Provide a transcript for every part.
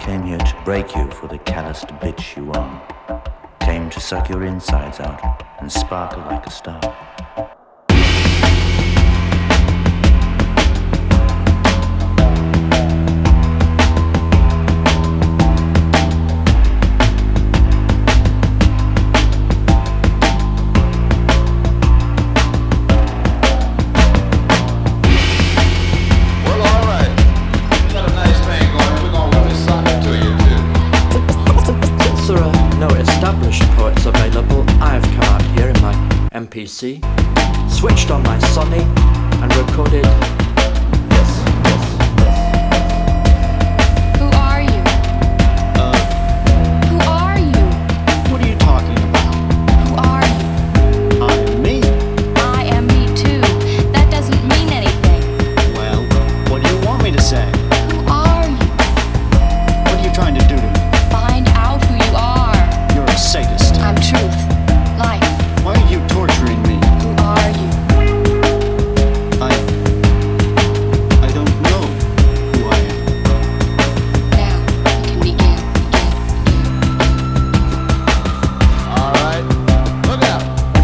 came here to break you for the calloused bitch you are. Came to suck your insides out and sparkle like a star. MPC, switched on my Sony and recorded this. Who are you? Who are you? What are you talking about? Who are you? I'm me. I am me too. That doesn't mean anything. Well, what do you want me to say? Who are you? What are you trying to do to me? Find out who you are. You're a sadist. I'm truth. Life. Why are you torturing me? Who are you? I don't know who I am. Now we can begin. All right, look out.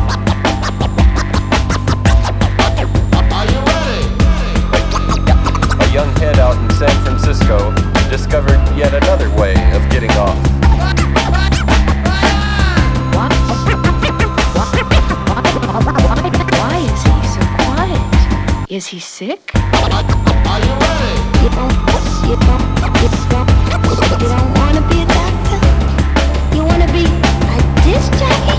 Are you ready? A young head out in San Francisco discovered yet another way of getting off. Why is he so quiet? Is he sick? Are you ready? You don't want to be a doctor? You want to be a disc jockey?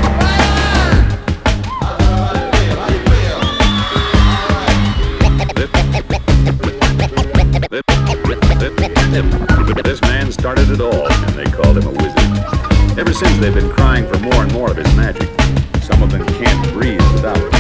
This man started it all, and they called him a wizard. Ever since, they've been crying for more and more of his magic. Some of them can't breathe without it.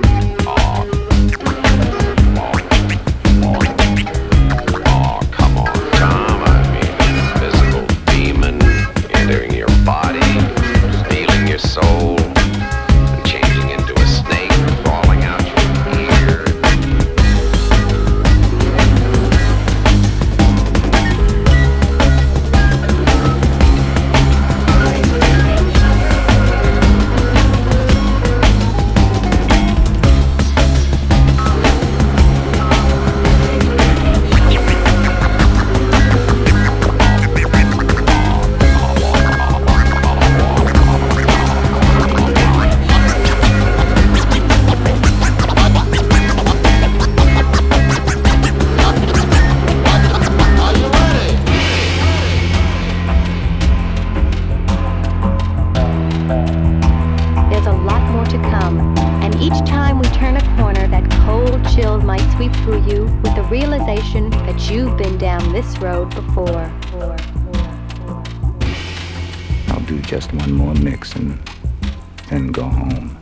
Oh, come on, Tom. I mean, this physical demon entering your body, stealing your soul, and changing into a snake, crawling out your ear. There's a lot more to come, and each time we turn a corner, that cold chill might sweep through you with the realization that you've been down this road before. I'll do just one more mix and then go home.